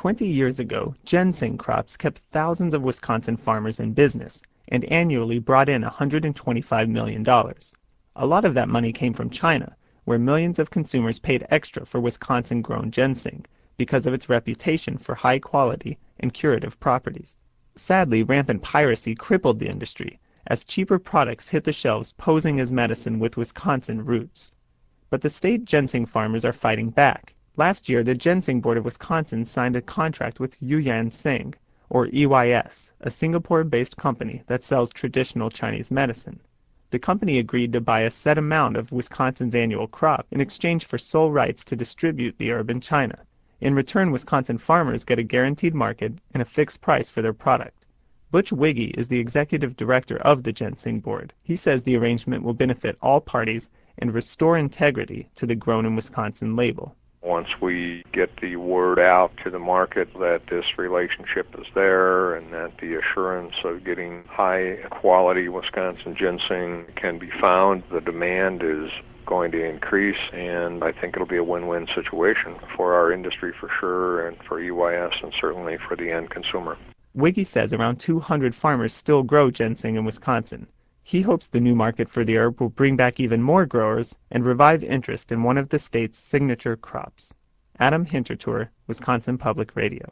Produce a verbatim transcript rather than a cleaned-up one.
twenty years ago, ginseng crops kept thousands of Wisconsin farmers in business and annually brought in one hundred twenty-five million dollars. A lot of that money came from China, where millions of consumers paid extra for Wisconsin-grown ginseng because of its reputation for high quality and curative properties. Sadly, rampant piracy crippled the industry, as cheaper products hit the shelves posing as medicine with Wisconsin roots. But the state ginseng farmers are fighting back. Last year, the Ginseng Board of Wisconsin signed a contract with Yuyan Seng, or E Y S, a Singapore-based company that sells traditional Chinese medicine. The company agreed to buy a set amount of Wisconsin's annual crop in exchange for sole rights to distribute the herb in China. In return, Wisconsin farmers get a guaranteed market and a fixed price for their product. Butch Wiggy is the executive director of the Ginseng Board. He says the arrangement will benefit all parties and restore integrity to the Grown in Wisconsin label. Once we get the word out to the market that this relationship is there and that the assurance of getting high-quality Wisconsin ginseng can be found, the demand is going to increase, and I think it'll be a win-win situation for our industry for sure, and for E Y S, and certainly for the end consumer. Wiggy says around two hundred farmers still grow ginseng in Wisconsin. He hopes the new market for the herb will bring back even more growers and revive interest in one of the state's signature crops. Adam Hintertour, Wisconsin Public Radio.